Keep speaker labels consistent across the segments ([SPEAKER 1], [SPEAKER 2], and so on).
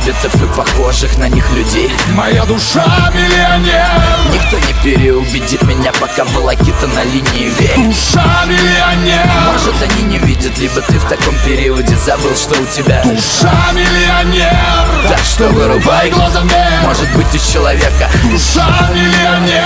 [SPEAKER 1] дебетов и похожих на них людей.
[SPEAKER 2] Моя душа миллионер.
[SPEAKER 1] Никто не переубедит меня, пока волокита на линии век.
[SPEAKER 2] Душа миллионер.
[SPEAKER 1] Может, они не видят, либо ты в таком периоде забыл, что у тебя
[SPEAKER 2] душа миллионер.
[SPEAKER 1] Так что вырубай глаза в небо. Может быть, ты человека.
[SPEAKER 2] Душа миллионер.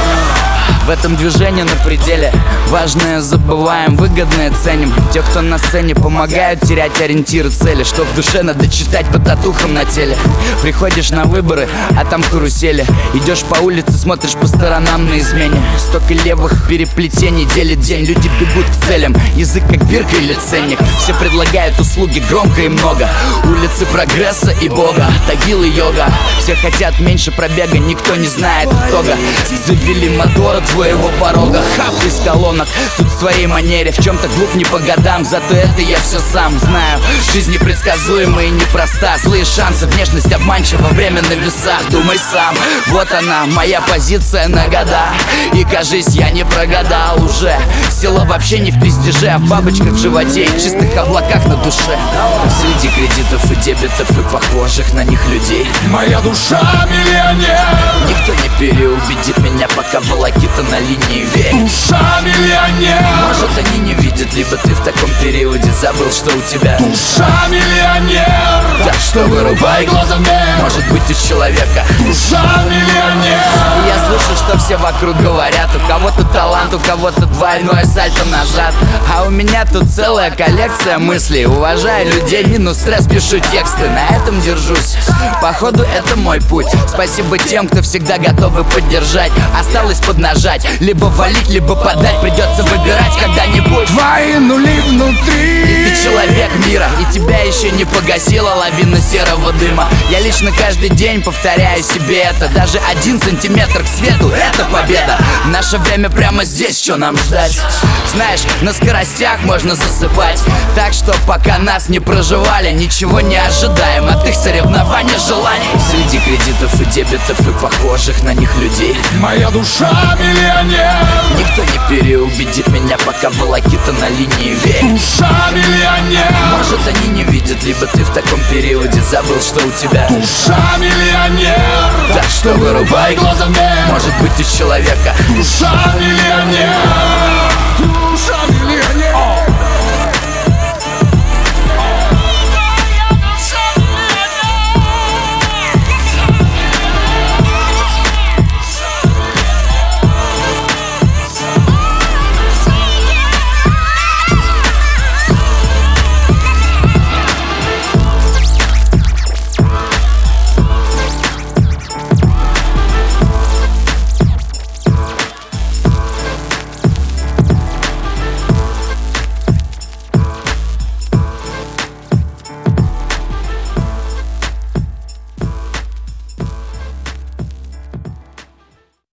[SPEAKER 1] В этом движении на пределе важное забываем, выгодное ценим. Те, кто на сцене, помогают терять ориентиры, цели. Что в душе надо читать по татухам на теле. Приходишь на выборы, а там карусели. Идешь по улице, смотришь по сторонам на измене. Столько левых переплетений делит день. Люди бегут к целям, язык как бирка или ценник. Все предлагают услуги громко и много. Улицы прогресса и бога, тагил и йога. Все хотят меньше пробега, никто не знает итога. Завели мотор твоего порога, хап из колонок. Тут в своей манере, в чем-то глуп не по годам. Зато это я все сам знаю. Жизнь непредсказуема и непроста. Злые шансы, внешность обманчива, время на весах. Думай сам, вот она, моя позиция на года. И кажись, я не прогадал уже. Сила вообще не в престиже, а в бабочках в животе и чистых облаках на душе. Среди кредитов и дебетов и похожих на них людей.
[SPEAKER 2] Моя душа миллионер.
[SPEAKER 1] Никто не переубедит меня, пока волокита на линии век.
[SPEAKER 2] Душа миллионер.
[SPEAKER 1] Может, они не видят, либо ты в таком периоде забыл, что у тебя
[SPEAKER 2] душа миллионер.
[SPEAKER 1] Так что вырубай глаза в небо. Может быть, ты человека.
[SPEAKER 2] Душа миллионер.
[SPEAKER 1] Я слышу, что все вокруг говорят. У кого-то талант, у кого-то двойное сальто назад. А у меня тут целая коллекция мыслей. Уважаю людей, минус стресс, пишу тексты. На этом держусь, походу это мой путь. Спасибо тем, кто всегда готовы поддержать. Осталось поднажать, либо валить, либо подать. Придется выбирать когда-нибудь.
[SPEAKER 2] Твои нули внутри.
[SPEAKER 1] Ты человек мира, и тебя еще не погасила лавина серого дыма. Я лично каждый день повторяю себе это. Даже 1 сантиметр к свету — это победа. Наше время прямо здесь, что нам ждать? Знаешь, на скоростях можно засыпать. Так что пока нас не проживали, ничего не ожидаем от их соревнований желаний. Среди кредитов и дебетов и похожих на них людей.
[SPEAKER 2] Моя душа миллионер.
[SPEAKER 1] Никто не переубедит меня, пока волокита на линии век.
[SPEAKER 2] Душа миллионер.
[SPEAKER 1] Может, они не видят, либо ты в таком периоде забыл, что у тебя
[SPEAKER 2] душа миллионер.
[SPEAKER 1] Так что вырубай глаза в небо. Может быть, ты человека.
[SPEAKER 2] Душа миллионер.